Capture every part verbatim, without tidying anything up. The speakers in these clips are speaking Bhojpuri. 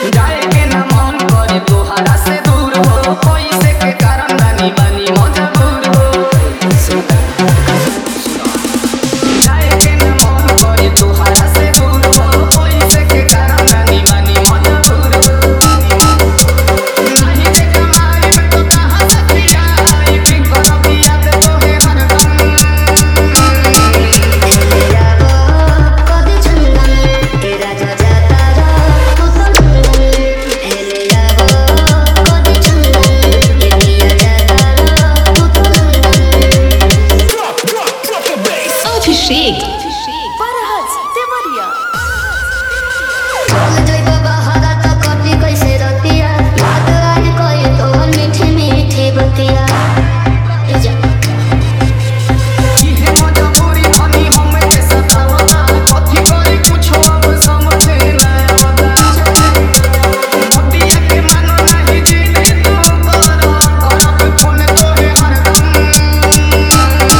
जाए के ना मन करे तोहरा से दूर हो, पैसे के कारण रानी बानी मजबूर हो। जाए के ना मन करे तोहरा से दूर हो, पैसे के कारण रानी बानी मजबूर हो। नहीं जे कमाई में तो कहाँ से खियाई, बिगर बिया दे तोहे हरदम। Abhishek Farhad Devaria इहे मजबूरी धनी हमें के सतावता, कथी करी कुछो अब समझे ना आवता। मोतिया के मानो नहीं जिद तू कर, करब फोन तोहे हरदम।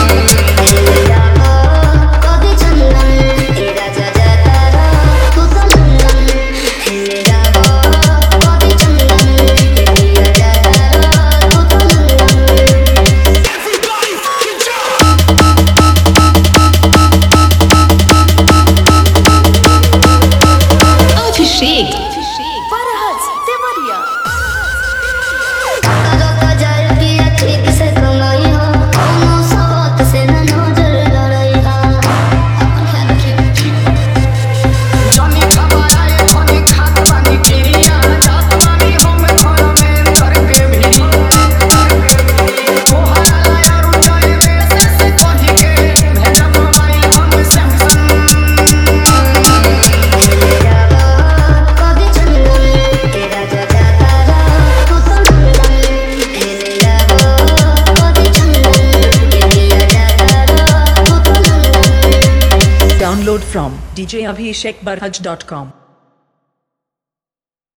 Abhishek Farhad Devaria जनी खबराए धनी खात बानी किरिया, जात बानी हमें घर में करके भिड़िया। तोहरा लाया रुचय में से से कही के भेजब मोबाइल हम Samsung. Download from d j abhishek barhaj dot com.